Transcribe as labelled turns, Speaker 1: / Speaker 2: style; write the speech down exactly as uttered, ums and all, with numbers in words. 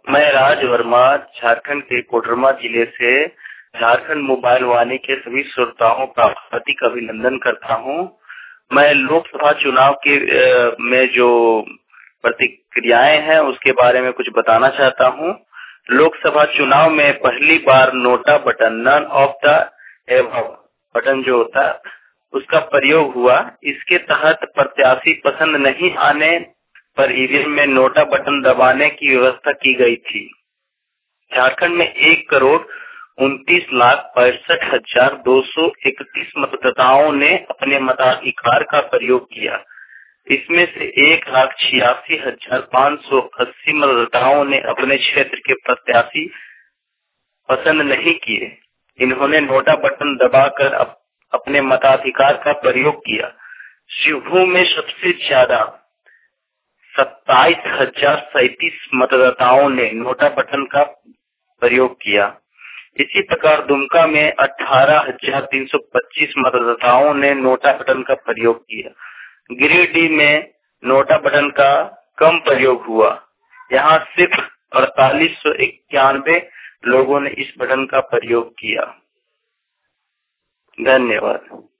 Speaker 1: मैं राज वर्मा झारखंड के कोडरमा जिले से झारखंड मोबाइल वाणी के सभी श्रोताओं का हार्दिक अभिनंदन करता हूं। मैं लोकसभा चुनाव के में जो प्रतिक्रियाएं हैं उसके बारे में कुछ बताना चाहता हूं। लोकसभा चुनाव में पहली बार NOTA button none of the above button जो होता है उसका प्रयोग हुआ। इसके तहत प्रत्याशी पसंद नहीं आने पर ईवीएम में नोटा बटन दबाने की व्यवस्था की गई थी। झारखंड में एक करोड़ उनतीस लाख पैंसठ हजार दो सौ इकतीस मतदाताओं ने अपने मताधिकार का प्रयोग किया। इसमें से एक लाख छियासी हजार पाँच सौ अस्सी मतदाताओं ने अपने क्षेत्र के प्रत्याशी पसंद नहीं किए। इन्होंने नोटा बटन दबाकर अप, अपने मताधिकार का प्रयोग किया। शिवभूमि में सबसे ज्यादा सत्ताईस हजार सैतीस मतदाताओं ने नोटा बटन का प्रयोग किया। इसी प्रकार दुमका में अठारह हजार तीन सौ पच्चीस मतदाताओं ने नोटा बटन का प्रयोग किया। गिरिडीह में नोटा बटन का कम प्रयोग हुआ। यहाँ सिर्फ अड़तालीस सौ इक्यानवे लोगों ने इस बटन का प्रयोग किया। धन्यवाद।